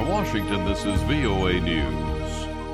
From Washington, this is VOA News.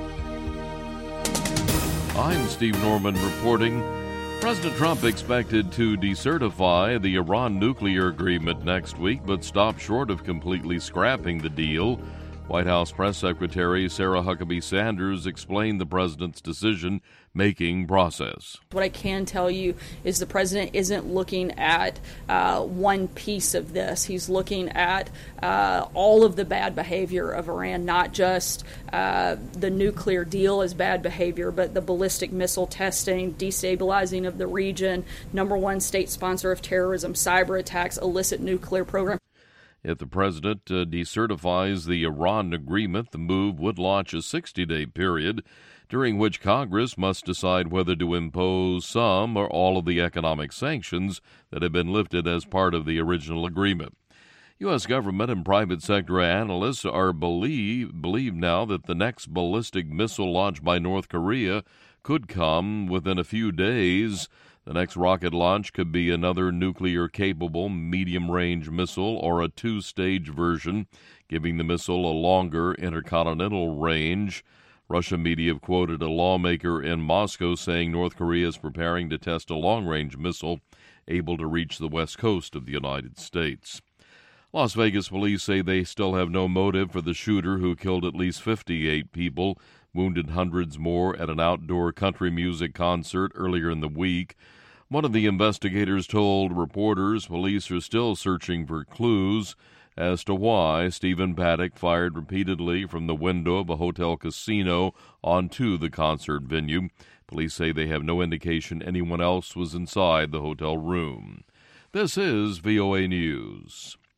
I'm Steve Norman reporting. President Trump expected to decertify the Iran nuclear agreement next week, but stopped short of completely scrapping the deal. White House Press Secretary Sarah Huckabee Sanders explained the president's decision-making process. What I can tell you is the president isn't looking at one piece of this. He's looking at all of the bad behavior of Iran, not just the nuclear deal as bad behavior, but the ballistic missile testing, destabilizing of the region, number one state sponsor of terrorism, cyber attacks, illicit nuclear program. If the president decertifies the Iran agreement, the move would launch a 60-day period during which Congress must decide whether to impose some or all of the economic sanctions that have been lifted as part of the original agreement. U.S. government and private sector analysts believe now that the next ballistic missile launched by North Korea could come within a few days. The next rocket launch could be another nuclear-capable medium-range missile or a two-stage version, giving the missile a longer intercontinental range. Russian media have quoted a lawmaker in Moscow saying North Korea is preparing to test a long-range missile able to reach the west coast of the United States. Las Vegas police say they still have no motive for the shooter who killed at least 58 people, wounded hundreds more at an outdoor country music concert earlier in the week. One of the investigators told reporters police are still searching for clues as to why Stephen Paddock fired repeatedly from the window of a hotel casino onto the concert venue. Police say they have no indication anyone else was inside the hotel room. This is VOA News.